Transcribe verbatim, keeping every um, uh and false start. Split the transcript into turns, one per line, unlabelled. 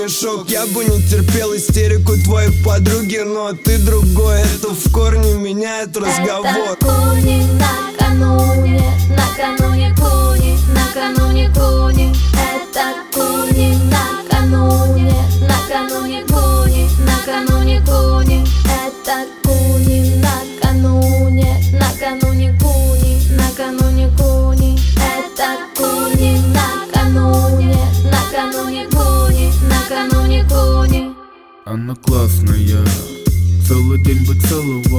мешок. Я бы не терпел истерику твоей подруги, но ты другой, это в корне меняет разговор.
Это куни накануне, накануне куни, накануне куни. Это куни накануне, накануне куни, накануне куни. Это куни накануне, накануне куни, накануне куни. Это куни накануне, накануне куни, накануне куни.
Она классная, целый день бы целовал.